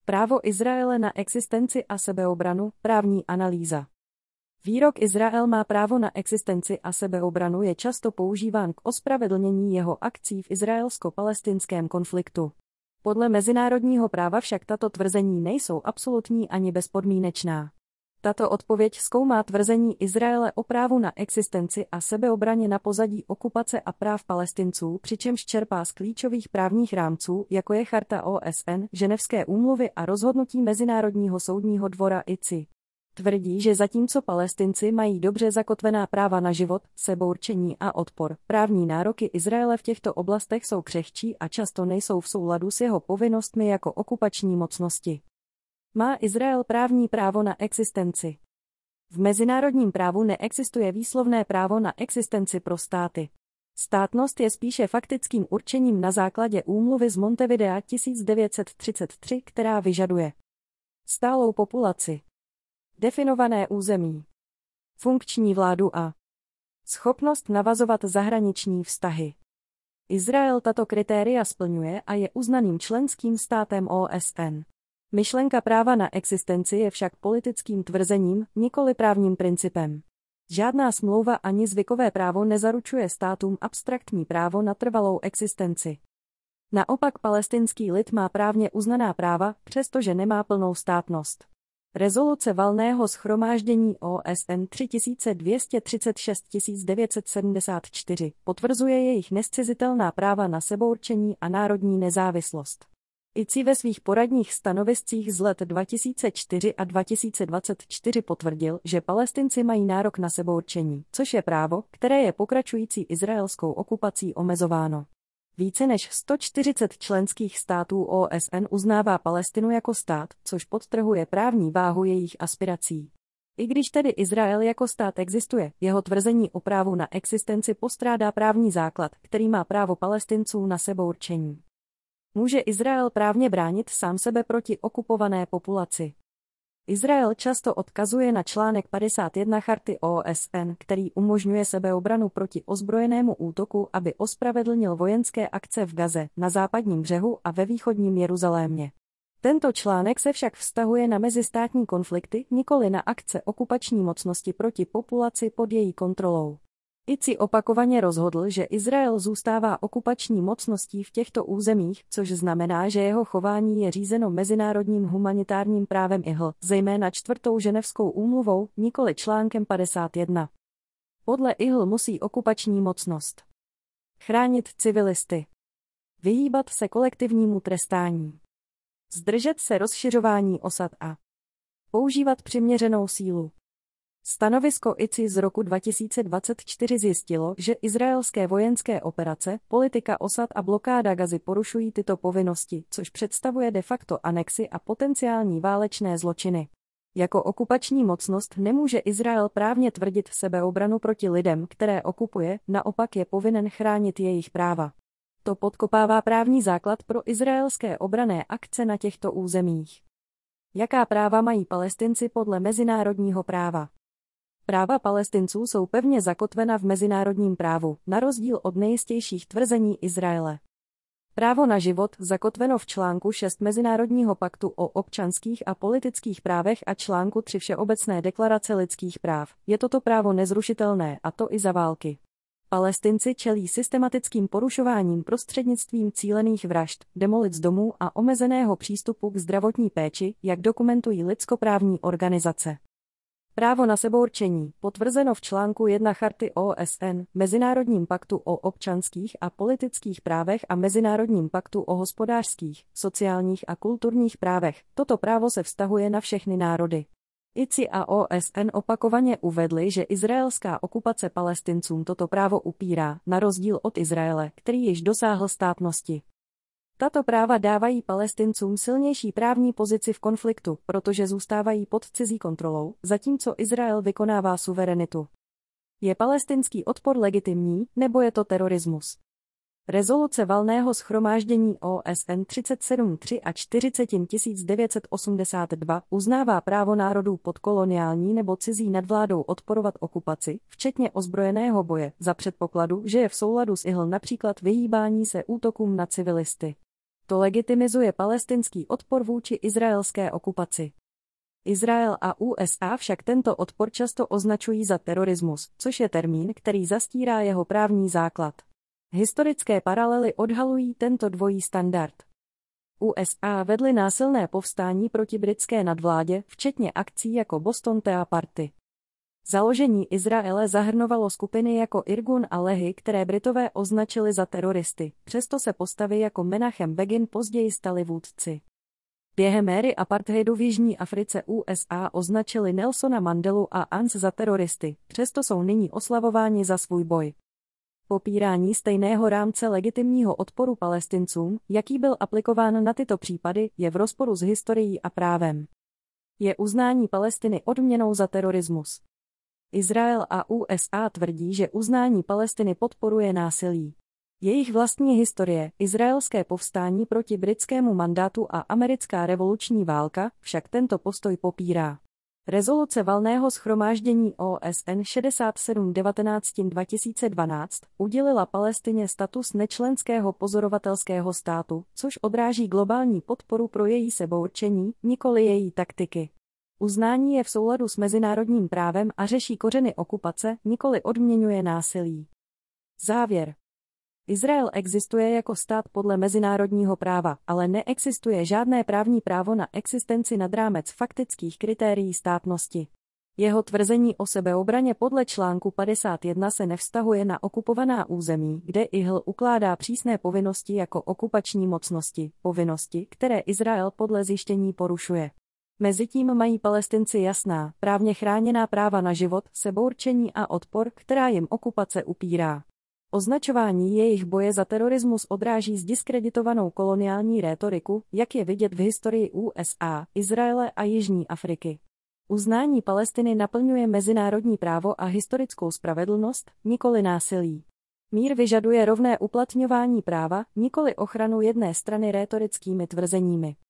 Právo Izraele na existenci a sebeobranu, právní analýza. Výrok Izrael má právo na existenci a sebeobranu je často používán k ospravedlnění jeho akcí v izraelsko-palestinském konfliktu. Podle mezinárodního práva však tato tvrzení nejsou absolutní ani bezpodmínečná. Tato odpověď zkoumá tvrzení Izraele o právu na existenci a sebeobraně na pozadí okupace a práv Palestinců, přičemž čerpá z klíčových právních rámců, jako je Charta OSN, Ženevské úmluvy a rozhodnutí Mezinárodního soudního dvora ICI. Tvrdí, že zatímco Palestinci mají dobře zakotvená práva na život, sebeurčení a odpor, právní nároky Izraele v těchto oblastech jsou křehčí a často nejsou v souladu s jeho povinnostmi jako okupační mocnosti. Má Izrael právní právo na existenci? V mezinárodním právu neexistuje výslovné právo na existenci pro státy. Státnost je spíše faktickým určením na základě úmluvy z Montevidea 1933, která vyžaduje stálou populaci, definované území, funkční vládu a schopnost navazovat zahraniční vztahy. Izrael tato kritéria splňuje a je uznaným členským státem OSN. Myšlenka práva na existenci je však politickým tvrzením, nikoli právním principem. Žádná smlouva ani zvykové právo nezaručuje státům abstraktní právo na trvalou existenci. Naopak palestinský lid má právně uznaná práva, přestože nemá plnou státnost. Rezoluce Valného shromáždění OSN 3236-1974 potvrzuje jejich nezcizitelná práva na sebeurčení a národní nezávislost. ICI ve svých poradních stanoviscích z let 2004 a 2024 potvrdil, že Palestinci mají nárok na sebeurčení, což je právo, které je pokračující izraelskou okupací omezováno. Více než 140 členských států OSN uznává Palestinu jako stát, což podtrhuje právní váhu jejich aspirací. I když tedy Izrael jako stát existuje, jeho tvrzení o právu na existenci postrádá právní základ, který má právo Palestinců na sebeurčení. Může Izrael právně bránit sám sebe proti okupované populaci? Izrael často odkazuje na článek 51 Charty OSN, který umožňuje sebeobranu proti ozbrojenému útoku, aby ospravedlnil vojenské akce v Gaze, na západním břehu a ve východním Jeruzalémě. Tento článek se však vztahuje na mezistátní konflikty, nikoli na akce okupační mocnosti proti populaci pod její kontrolou. ICI opakovaně rozhodl, že Izrael zůstává okupační mocností v těchto územích, což znamená, že jeho chování je řízeno mezinárodním humanitárním právem IHL, zejména 4. Ženevskou úmluvou, nikoli článkem 51. Podle IHL musí okupační mocnost chránit civilisty, vyhýbat se kolektivnímu trestání, zdržet se rozšiřování osad a používat přiměřenou sílu. Stanovisko ICI z roku 2024 zjistilo, že izraelské vojenské operace, politika osad a blokáda Gazy porušují tyto povinnosti, což představuje de facto anexi a potenciální válečné zločiny. Jako okupační mocnost nemůže Izrael právně tvrdit sebeobranu proti lidem, které okupuje, naopak je povinen chránit jejich práva. To podkopává právní základ pro izraelské obranné akce na těchto územích. Jaká práva mají Palestinci podle mezinárodního práva? Práva Palestinců jsou pevně zakotvena v mezinárodním právu, na rozdíl od nejistějších tvrzení Izraele. Právo na život, zakotveno v článku 6 Mezinárodního paktu o občanských a politických právech a článku 3 Všeobecné deklarace lidských práv, je toto právo nezrušitelné, a to i za války. Palestinci čelí systematickým porušováním prostřednictvím cílených vražd, demolic domů a omezeného přístupu k zdravotní péči, jak dokumentují lidskoprávní organizace. Právo na sebeurčení, potvrzeno v článku 1 Charty OSN, Mezinárodním paktu o občanských a politických právech a Mezinárodním paktu o hospodářských, sociálních a kulturních právech, toto právo se vztahuje na všechny národy. ICI a OSN opakovaně uvedly, že izraelská okupace Palestincům toto právo upírá, na rozdíl od Izraele, který již dosáhl státnosti. Tato práva dávají Palestincům silnější právní pozici v konfliktu, protože zůstávají pod cizí kontrolou, zatímco Izrael vykonává suverenitu. Je palestinský odpor legitimní, nebo je to terorismus? Rezoluce Valného shromáždění OSN 37.3 a 40.982 uznává právo národů pod koloniální nebo cizí nadvládou odporovat okupaci, včetně ozbrojeného boje, za předpokladu, že je v souladu s IHL například vyhýbání se útokům na civilisty. To legitimizuje palestinský odpor vůči izraelské okupaci. Izrael a USA však tento odpor často označují za terorismus, což je termín, který zastírá jeho právní základ. Historické paralely odhalují tento dvojí standard. USA vedly násilné povstání proti britské nadvládě, včetně akcí jako Boston Tea Party. Založení Izraele zahrnovalo skupiny jako Irgun a Lehi, které Britové označili za teroristy, přesto se postavy jako Menachem Begin později stali vůdci. Během éry apartheidu v Jižní Africe USA označili Nelsona Mandelu a ANC za teroristy, přesto jsou nyní oslavováni za svůj boj. Popírání stejného rámce legitimního odporu Palestincům, jaký byl aplikován na tyto případy, je v rozporu s historií a právem. Je uznání Palestiny odměnou za terorismus. Izrael a USA tvrdí, že uznání Palestiny podporuje násilí. Jejich vlastní historie, izraelské povstání proti britskému mandátu a americká revoluční válka, však tento postoj popírá. Rezoluce Valného shromáždění OSN 67/19/2012 udělila Palestině status nečlenského pozorovatelského státu, což odráží globální podporu pro její sebeurčení, nikoli její taktiky. Uznání je v souladu s mezinárodním právem a řeší kořeny okupace, nikoli odměňuje násilí. Závěr. Izrael existuje jako stát podle mezinárodního práva, ale neexistuje žádné právní právo na existenci nad rámec faktických kritérií státnosti. Jeho tvrzení o sebeobraně podle článku 51 se nevztahuje na okupovaná území, kde IHL ukládá přísné povinnosti jako okupační mocnosti, povinnosti, které Izrael podle zjištění porušuje. Mezitím mají Palestinci jasná, právně chráněná práva na život, sebeurčení a odpor, která jim okupace upírá. Označování jejich boje za terorismus odráží zdiskreditovanou koloniální rétoriku, jak je vidět v historii USA, Izraele a Jižní Afriky. Uznání Palestiny naplňuje mezinárodní právo a historickou spravedlnost, nikoli násilí. Mír vyžaduje rovné uplatňování práva, nikoli ochranu jedné strany rétorickými tvrzeními.